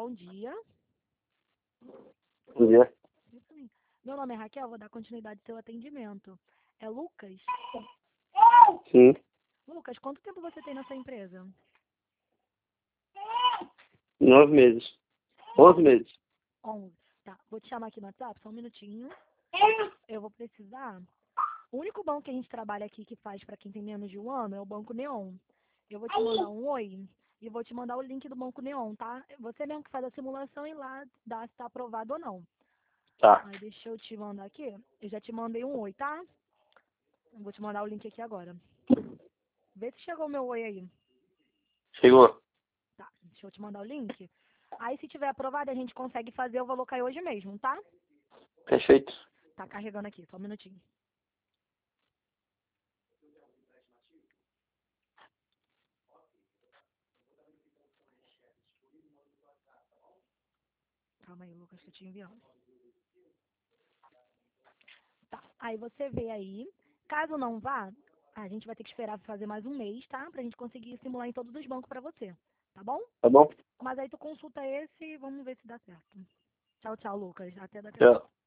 bom dia. Bom dia. Isso aí. Meu nome é Raquel, vou dar continuidade ao seu atendimento. É Lucas? Sim. Lucas, quanto tempo você tem na sua empresa? 9 meses. 11 meses. 11. Tá, vou te chamar aqui no WhatsApp, só um minutinho. Eu vou precisar. O único banco que a gente trabalha aqui que faz para quem tem menos de 1 ano é o Banco Neon. Eu vou te mandar um oi e vou te mandar o link do Banco Neon, tá? Você mesmo que faz a simulação e lá dá se tá aprovado ou não. Tá. Aí deixa eu te mandar aqui. Eu já te mandei um oi, tá? Eu vou te mandar o link aqui agora. Vê se chegou o meu oi aí. Chegou. Tá, deixa eu te mandar o link. Aí se tiver aprovado a gente consegue fazer, eu vou colocar aí hoje mesmo, tá? Perfeito. Tá carregando aqui, só um minutinho. Calma aí, Lucas, que eu te enviando. Tá, aí você vê aí. Caso não vá, a gente vai ter que esperar fazer mais um mês, tá? Pra gente conseguir simular em todos os bancos pra você, tá bom? Tá bom? Mas aí tu consulta esse e vamos ver se dá certo. Tchau, tchau, Lucas. Até daqui a pouco. Tchau.